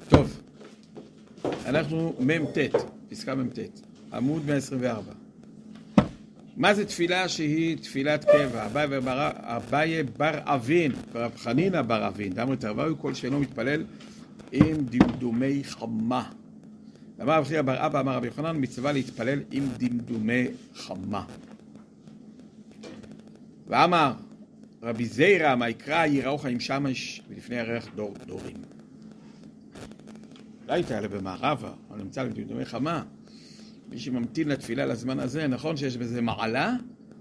טוב, אנחנו מ"ט, פסקה מ"ט, עמוד 124. מה זה תפילה שהיא תפילת קבע? אביי בר אבין, רב חנינא בר אבין, דאמר תרוויו כל שאינו מתפלל עם דמדומי חמה. אמר רב חייא בר אבא, אמר רבי יוחנן, מצווה להתפלל עם דמדומי חמה. ואמר רבי זיירא, מה יקרא יראוך עם שמש ולפני ירח דור דורים. לא הייתה אלה במערבה, אבל נמצא לדמדומי חמה. מי שממתין לתפילה לזמן הזה, נכון שיש בזה מעלה,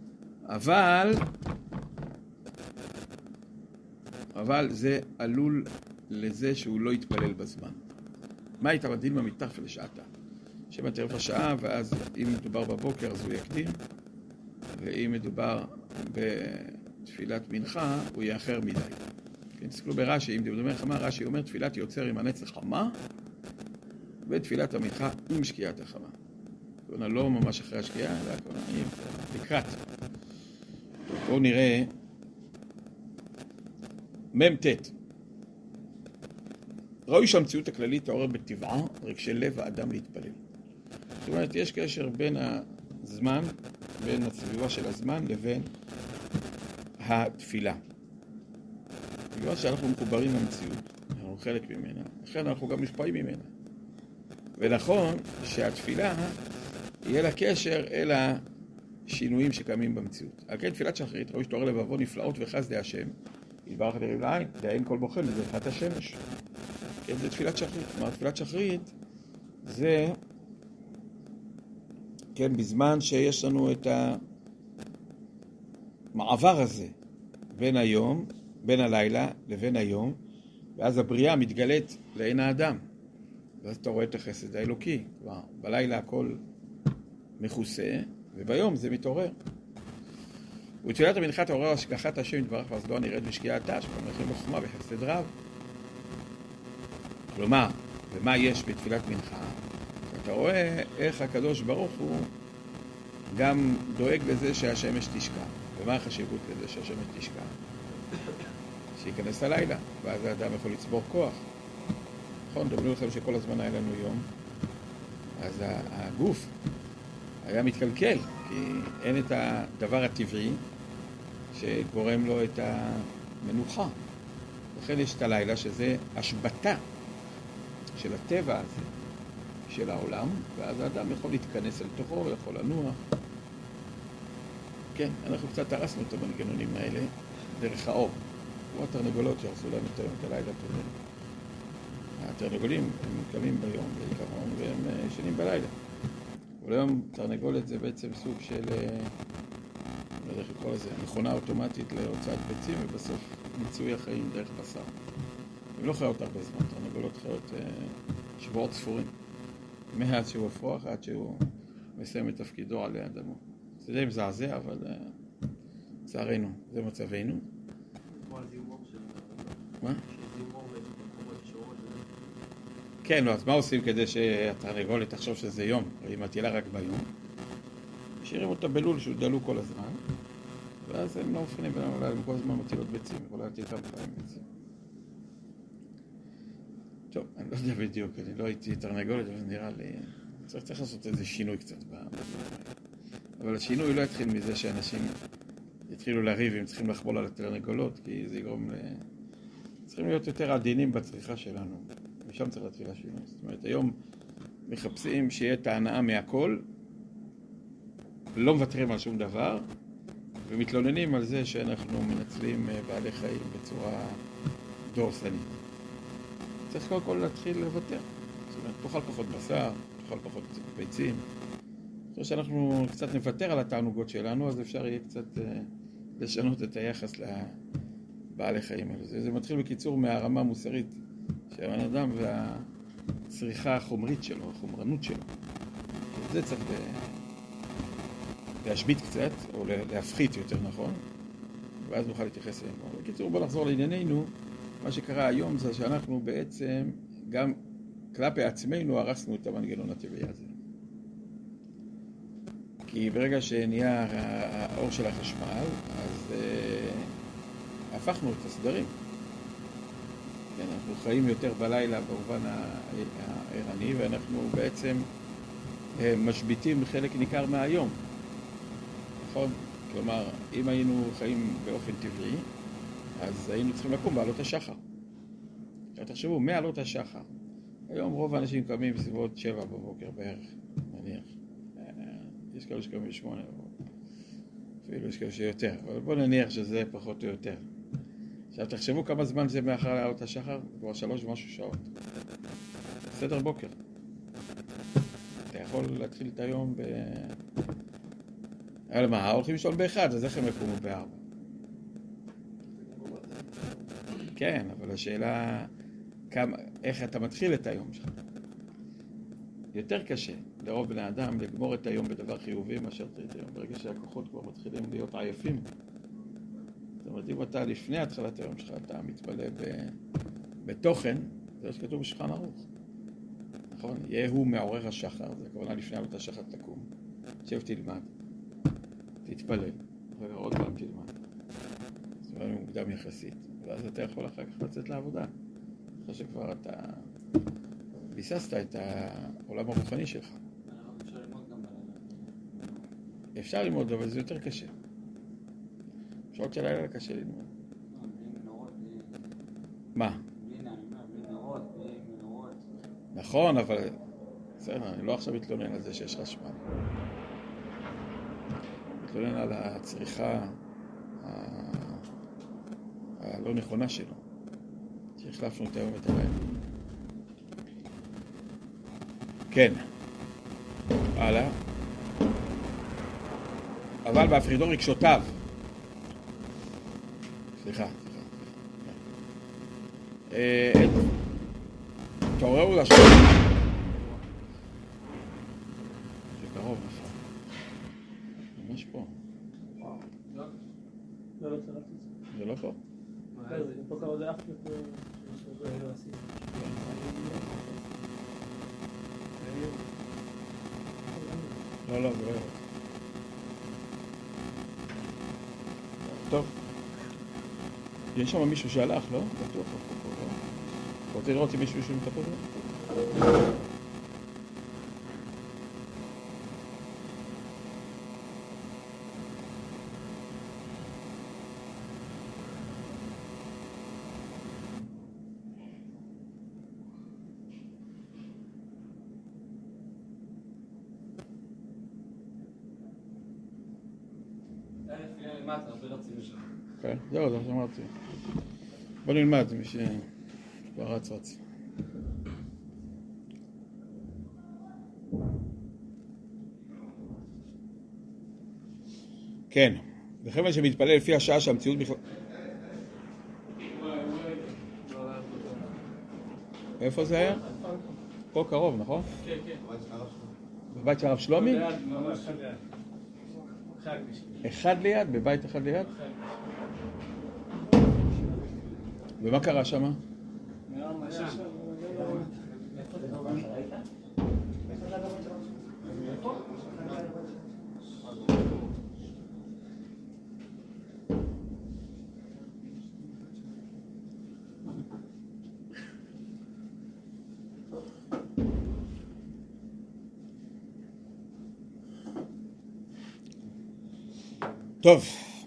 אבל זה עלול לזה שהוא לא יתפלל בזמן. מה הייתה בדין במתחף לשעתה? שבע תרף השעה, ואז אם מדובר בבוקר אז הוא יקדים, ואם מדובר בתפילת מנחה הוא יאחר מדי. כן, תסתכלו ברש"י, אם דמדומי חמה, רש"י אומר תפילת יוצר עם הנץ חמה, ותפילת המנחה עם שקיעת החמה. כלומר, לא ממש אחרי השקיעה, אלא כלומר, לקראת. בואו נראה מ"ט. ראוי שהמציאות הכללית תעורר בטבעה רגשי לב האדם להתפלל. זאת אומרת, יש קשר בין הזמן, בין הסביבה של הזמן לבין התפילה. בגלל שאנחנו מחוברים למציאות, אנחנו חלק ממנה, לכן אנחנו גם מושפעים ממנה. ונכון שהתפילה יהיה לה קשר אל השינויים שקיימים במציאות. על כן תפילת שחרית, ראוי שתעורר לבבו נפלאות וחסדי השם, יתברך דריב לעין, דאין כל בוחן לזריחת השמש. כן, זה תפילת שחרית. כלומר, תפילת שחרית זה, כן, בזמן שיש לנו את המעבר הזה בין הלילה לבין היום, ואז הבריאה מתגלית לעין האדם. ואז אתה רואה את החסד האלוקי. כלומר, בלילה הכל מכוסה, וביום זה מתעורר. ותפילת המנחה תעורר השגחת השם יתברך ועזדו נראית בשקיעתה, שכל מלכים בחוכמה וחסד רב. כלומר, ומה יש בתפילת מנחה? אתה רואה איך הקדוש ברוך הוא גם דואג לזה שהשמש תשקע. ומה החשיבות לזה שהשמש תשקע? שייכנס הלילה, ואז האדם יכול לצבור כוח. נכון, דומנו לכם שכל הזמן היה לנו יום, אז הגוף היה מתקלקל, כי אין את הדבר הטבעי שגורם לו את המנוחה. לכן יש את הלילה שזה השבטה של הטבע הזה, של העולם, ואז האדם יכול להתכנס אל תוכו, יכול לנוח. כן, אנחנו קצת הרסנו את המנגנונים האלה דרך האור. כמו התרנגולות שהרסו להם את הלילה הקודם. התרנגולים הם קמים ביום בעיקרון והם ישנים בלילה. אבל היום תרנגולת זה בעצם סוג של, לא יודע איך לקרוא לזה, מכונה אוטומטית להוצאת ביצים ובסוף מיצוי החיים דרך בשר. הן לא חיות הרבה זמן, תרנגולות חיות שבועות ספורים. מאז שהוא הפרוח עד שהוא מסיים את תפקידו עלי אדמו. זה די מזעזע, אבל צערנו, זה מצבנו. מה? כן, לא, אז מה עושים כדי שהתרנגולת תחשוב שזה יום, היא מטילה רק ביום? משאירים אותה בלול שהוא דלו כל הזמן, ואז הם לא מפנים בינם, אולי הם כל הזמן מטילות ביצים, אולי תיתם חיים ביצים. טוב, אני לא יודע בדיוק, אני לא הייתי תרנגולת, אבל נראה לי, צריך לעשות איזה שינוי קצת אבל השינוי לא יתחיל מזה שאנשים יתחילו לריב אם צריכים לחבול על התרנגולות, כי זה יגרום צריכים להיות יותר עדינים בצריכה שלנו. משם צריך להתחיל השינוי. זאת אומרת, היום מחפשים שיהיה את ההנאה מהכל, לא מוותרים על שום דבר, ומתלוננים על זה שאנחנו מנצלים בעלי חיים בצורה דורסנית. צריך קודם כל להתחיל לוותר. זאת אומרת, תאכל פחות בשר, תאכל פחות ביצים. זאת אומרת שאנחנו קצת נוותר על התענוגות שלנו, אז אפשר יהיה קצת לשנות את היחס לבעלי חיים האלה. זה מתחיל בקיצור מהרמה המוסרית של הבן אדם והצריכה החומרית שלו, החומרנות שלו. זה צריך להשבית קצת, או להפחית יותר נכון, ואז נוכל להתייחס אלינו. בקיצור, בוא נחזור לענייננו. מה שקרה היום זה שאנחנו בעצם גם כלפי עצמנו הרסנו את המנגנון הטבעי הזה. כי ברגע שנהיה האור של החשמל, אז הפכנו את הסדרים. כן, אנחנו חיים יותר בלילה במובן הערני, ואנחנו בעצם משביטים חלק ניכר מהיום. נכון? כלומר, אם היינו חיים באופן טבעי, אז היינו צריכים לקום בעלות השחר. תחשבו, מעלות השחר. היום רוב האנשים קמים בסביבות 7 בבוקר בערך, נניח. יש כאלה שקמים 8 בבוקר. אפילו יש כאלה שיותר, אבל בואו נניח שזה פחות או יותר. עכשיו תחשבו כמה זמן זה מאחר לעלות השחר, כבר 3 ומשהו שעות. סדר בוקר. אתה יכול להתחיל את היום אבל מה, הולכים לשאול באחד, אז איך הם יקומו ב4? כן, אבל השאלה, איך אתה מתחיל את היום שלך? יותר קשה לרוב בני אדם לגמור את היום בדבר חיובי מאשר את היום, ברגע שהכוחות כבר מתחילים להיות עייפים. זאת אומרת, אם אתה לפני התחלת היום שלך, אתה מתפלא בתוכן, זה שכתוב בשולחן ערוך. נכון? יהיה הוא מעורר השחר, זה הכוונה לפני עלות השחר תקום. שב תלמד, תתפלל, ועוד פעם תלמד. זה אומר מוקדם יחסית. ואז אתה יכול אחר כך לצאת לעבודה. אחרי שכבר אתה ביססת את העולם הרוחני שלך. אפשר ללמוד גם בלילה. אפשר ללמוד, אבל זה יותר קשה. שעות של לילה קשה ללמוד. בלי מנורות, מה? בלי נרות, בלי מנורות. נכון, אבל בסדר, אני לא עכשיו מתלונן על זה שיש חשמל. מתלונן על הצריכה הלא נכונה שלו. שהחלפנו את היום ואת הלילה. כן. הלאה. אבל בהפרידו רגשותיו. סליחה. תעוררו לשם. זה קרוב, נכון. ממש פה. לא צרפתי את זה. זה לא פה. זה פה קרוב זה אף פה. לא, זה לא ירד. טוב. יש שם מישהו שהלך, לא? בטוח. אתה רוצה לראות אם מישהו שמטפל בו? כן, זהו, זה שאמרתי. בוא נלמד, מי שכבר רץ. כן, וכיוון שמתפלל לפי השעה שהמציאות בכלל... איפה זה היה? פה קרוב, נכון? כן. בבית של הרב שלומי? אחד ליד, בבית אחד ליד? ומה קרה שם? טוב.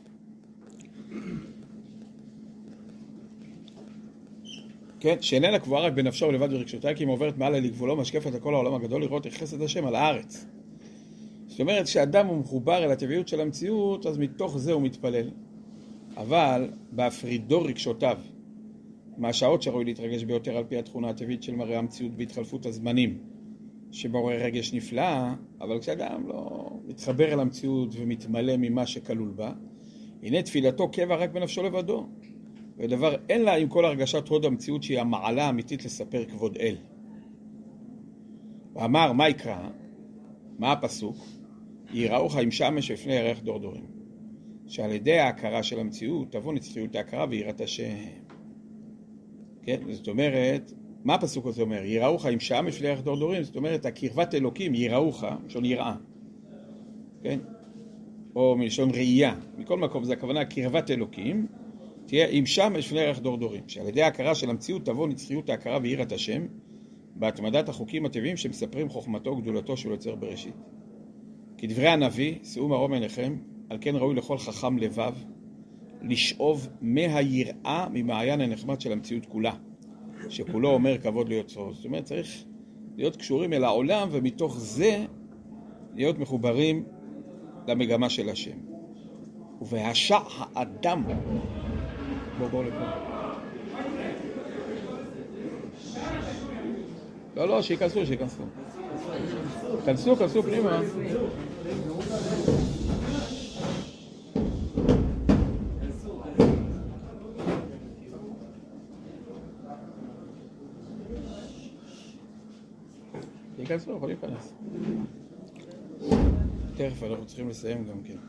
כן, שאיננה קבועה רק בנפשו ולבד ברגשותיה, כי אם עוברת מעלה לגבולו, משקפת לכל העולם הגדול לראות איך חסד השם על הארץ. זאת אומרת שאדם הוא מחובר אל הטבעיות של המציאות, אז מתוך זה הוא מתפלל. אבל בהפרידו רגשותיו, מהשעות שראוי להתרגש ביותר על פי התכונה הטבעית של מראה המציאות בהתחלפות הזמנים, שבעורר רגש נפלא, אבל כשאדם לא מתחבר אל המציאות ומתמלא ממה שכלול בה, הנה תפילתו קבע רק בנפשו לבדו. ודבר אין לה עם כל הרגשת הוד המציאות שהיא המעלה האמיתית לספר כבוד אל. ואמר, מה יקרא? מה הפסוק? יראוך עם שמש לפני ירח דורדורים. שעל ידי ההכרה של המציאות תבוא נצחיות ההכרה ויראת השם. כן, זאת אומרת, מה הפסוק הזה אומר? יראוך עם שמש לפני ירח דורדורים, זאת אומרת, הקרבת אלוקים יראוך, מלשון יראה. כן? או מלשון ראייה. מכל מקום זה הכוונה קרבת אלוקים, תהיה עם שמש לפני ערך דור דורים, שעל ידי ההכרה של המציאות תבוא נצחיות ההכרה ויראת השם, בהתמדת החוקים הטבעיים שמספרים חוכמתו וגדולתו של יוצר בראשית. כדברי הנביא, שאו מרום עיניכם, על כן ראוי לכל חכם לבב, לשאוב מהיראה ממעיין הנחמד של המציאות כולה, שכולו אומר כבוד ליוצרו. זאת אומרת, צריך להיות קשורים אל העולם, ומתוך זה להיות מחוברים למגמה של השם. ובהשע האדם, בואו לפה. לא, שיכנסו. כנסו פנימה. יכנסו, יכולים להיכנס. תכף אנחנו צריכים לסיים גם כן.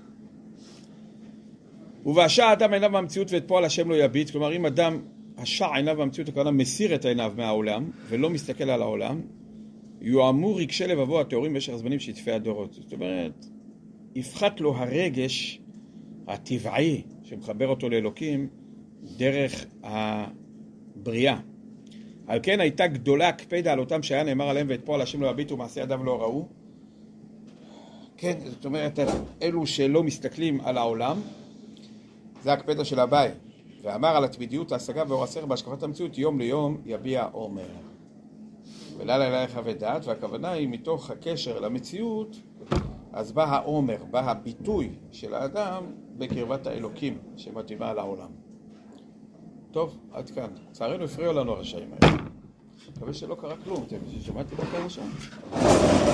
ובהשע האדם עיניו מהמציאות ואת פועל השם לא יביט. כלומר, אם אדם השע עיניו מהמציאות, הכוונה מסיר את עיניו מהעולם ולא מסתכל על העולם, יואמו רגשי לבבו הטהורים במשך הזמנים שיתפי הדורות. זאת אומרת, יפחת לו הרגש הטבעי שמחבר אותו לאלוקים דרך הבריאה. על כן הייתה גדולה הקפדה על אותם שהיה נאמר עליהם ואת פועל השם לא יביטו מעשי אדם לא ראו. כן, זאת אומרת, אלו שלא מסתכלים על העולם, זה הקפדה של אביי. ואמר על התמידיות, ההשגה ואור השכל בהשקפת המציאות, יום ליום יביע עומר. ולילה לילה יחווה דעת, והכוונה היא מתוך הקשר למציאות, אז בא העומר, בא הביטוי של האדם בקרבת האלוקים שמתאימה לעולם. טוב, עד כאן. לצערנו הפריעו לנו הרשעים האלה. מקווה שלא קרה כלום, אתם שמעתם מה קרה שם?